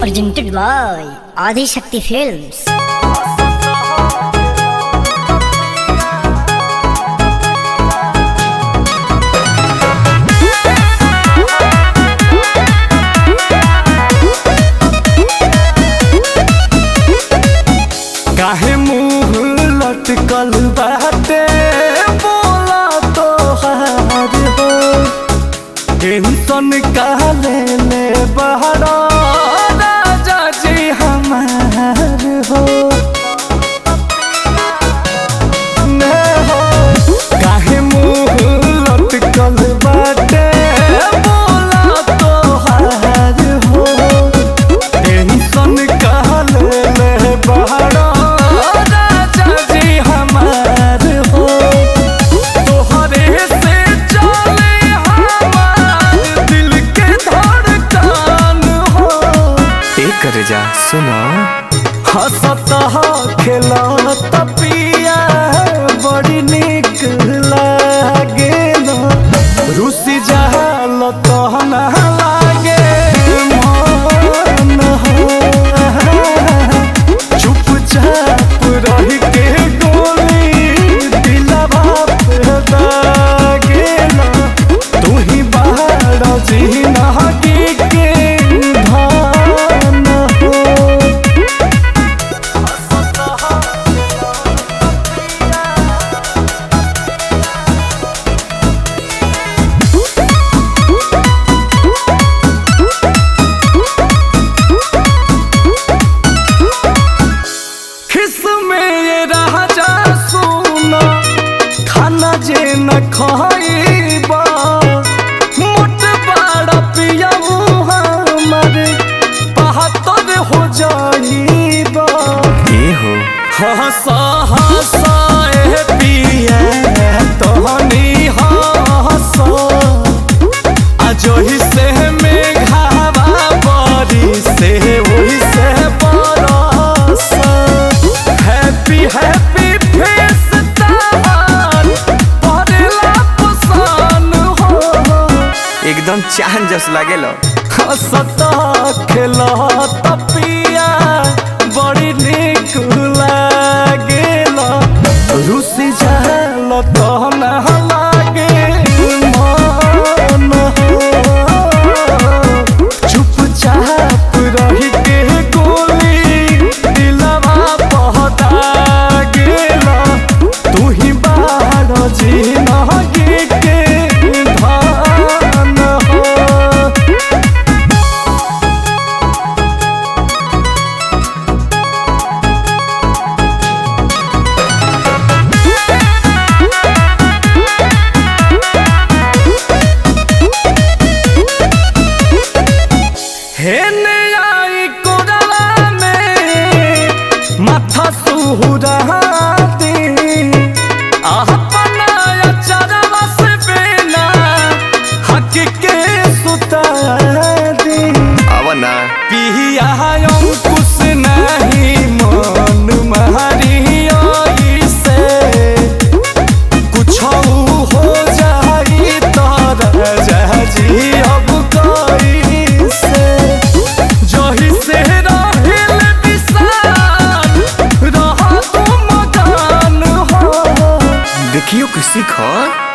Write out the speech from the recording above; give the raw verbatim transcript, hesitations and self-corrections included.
presented by Adi Shakti Films. काहे मुँह लटकल बाटे बोला तो हार हो टेंशन काले ले बहरा राजा जी हमार हो ने हो काहे मुँह लटकल बाटे बोला तो हार हो टेंशन काले ले बहरा कर जा सुनो हंसत खेलत पिया बड़ी निक लागे रुसी जहाल तहन लागे मन चुपचाप रह के गोली दिलवा पे दागे तू ही बाहर जी नहगी के जे न खाइबा मोट बड़ा पिया हमारे बहत्तर हो जाइबा ये हो हंसा हंसा ए पिया तोहनी हंसा अजोही से में घावा बड़ी से वही से बरसा हैप्पी हैप्पी फेस एकदम चांद जस लागेलो हंसता खेलत पिया बड़ी निक लागेला रुसी जाल तहन लागे मन चुपचाप रह के गोली दिलवा पहता गेला तू ही बाहर जी नहगी के हेने आई कोडला में माथा सुहुरा दे अपना चरवा से बेना हक के सुता दे अवना पिया अंकुश नहीं मन मारी आई से कुछ हो जाई तारा जहाजी अब देखियो कि सीख